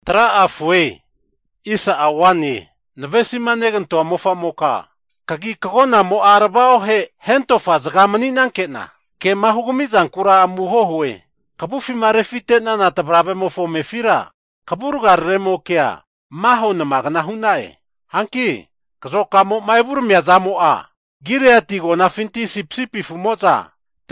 Tra afwe, isa awani, navesima neganto mofa moka. Kagi kagona mo arabao he hentofa zagamani nankena. Ke mahugumizan kura amuhohwe. Kabufi marefite na tabrabe mofo mefira. Kaburugar remo kea, maho na magana hunae. Hanki, kazo kamo maibur miazamo a. Gire atigo na finti sipsipi fumoza.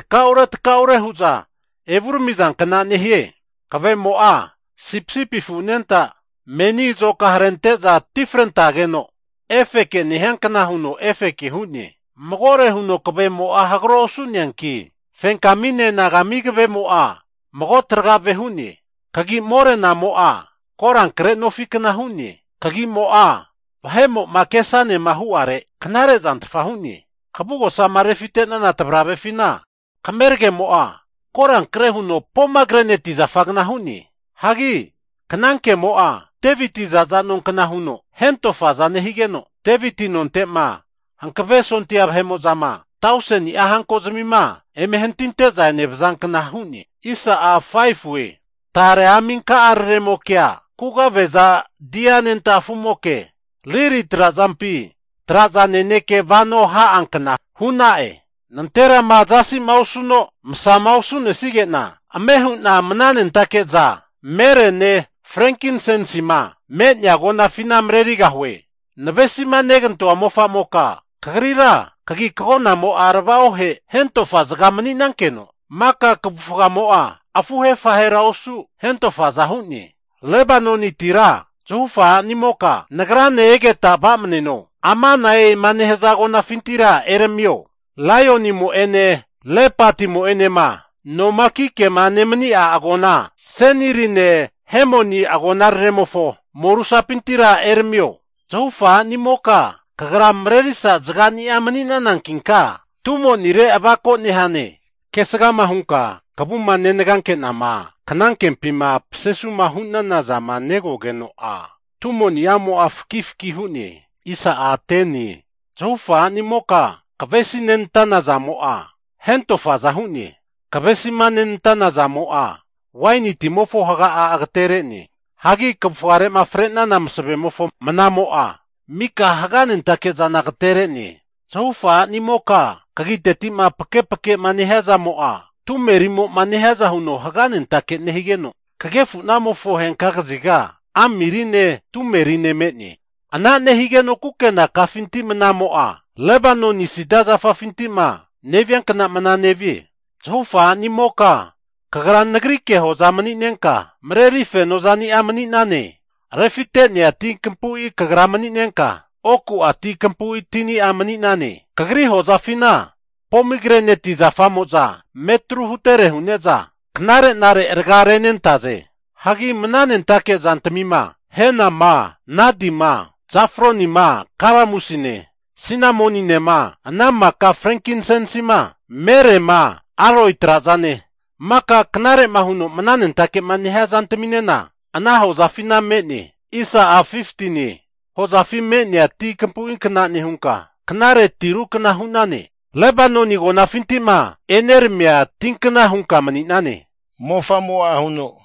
Tekaure huza. Evur mizan kana nehie. Kave mo a. Sipsipi funenta. Meni zo kaharenteza tifrenta geno. Efeke nihankana huno efeke hunye. Magore huno kave mo a hagro sunyanki. Fenkamine nagami kave mo a. Magotragave hunye. Kagi more na mo a. Koran kre no fikna hunye. Kagi mo a. Vahemo makesane mahuare. Kanare zantfa hunye. Kabugo sa marefite na natabrabe fina. Kamerge mo a. Koran kre huno pomagraneti za fagna hunye. Hagi. Kananke mo a. Teviti za zanon kana huno. Hento faza nehigeno. Teviti non tema. Hankave sonti abhemo zama. Tauseni ahanko zamima. Eme hentinte za nebzan kana hunye. Isa a 5 we. Tare aminka arremo kea. Kuga veza dianenta fumoke. Liri trazampi. Trazaneneke vano ha ankana. Hunae. Nantera mazasi mausuno. Msa mausune sigena. Amehu na mananentake za. Mere ne frankincense ma. Menya gona fina mrerigahwe. Navesima neganto amofa moka. Kagrira. Kagi kagona mo arabao he. Hento fazgamani nankeno. Maka kabufuga mo a. Afuhe fahera osu. Hento fazahunye. Lebanoni tira. Zuhufa ni moka. Nagrane ege taba mneno. Amana e manehezago na fintira eremio. Lioni mo ene. Lepati mo ene ma. No makike manemni a agona. Senirine hemoni agona remofo. Morusa pintira eremio. Zuhufa ni moka. Kagram rerisa zgani amanina nankinka. Tumo nire abako nihane. Kesagama hunka. Kabuma neneganke nama. Kananken pima psesuma hunana zama nego geno a. Tumo niyamo afkifki huni. Isa a teni. Zuhufa ni moka. Kavesi nentana zamo a. Hento faza huni. Kavesi manentana zamo a. Waini timofo haga a agtere ni. Hagi kafuare mafrena na msabe mofo manamo a. Mika haga nentake zanagtere ni. Zuhufa ni moka. Kagitetima pake maniheza mo a. Tumerimo maniheza huno haganen take nehigeno. Kagefu namofo henkagaziga. Amirine tumerine metni. Ana nehigeno kukena kafintima namo a. Lebano nisidaza fafintima. Nevian kana mana nevi. Zuhufa ni moka. Kagaran nagrike ho zamani nenka. Mrerife no zani amani nane. Refite ni ati kempui kagaramani nenka. Oku ati kempui tini amani nane. Kagri ho zafina. Pomigranate za famoza. Metru hutere huneza. Knare nare ergare nentaze. Hagi mnanen take zantamima. Hena ma. Nadi ma. Zafroni ma. Karamusine. Sinamonine ma. Anama ka frankincense ma. Mere ma. Aroi trazane. Maka knare mahuno mnanen take maniha zantaminena. Anaho zafina metni. Isa a 50 ni. Ho zafi metni ati kempu inkana ni hunka. Knare tiru kana hunane. Lebanoni gona fintima. Enermia tinkana hunka maninane. Mofa moa huno.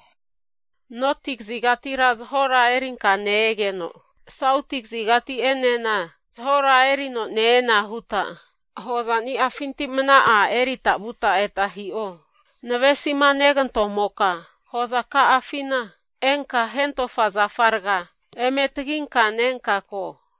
Notik zigati raz hora erinka neegeno. Sautik zigati enena. Zhora erino neena huta. Hozani afintimna a erita buta etahio. Nevesima neganto moka. Hozaka afina. Enka hento faza farga. Emetginka nenka ko.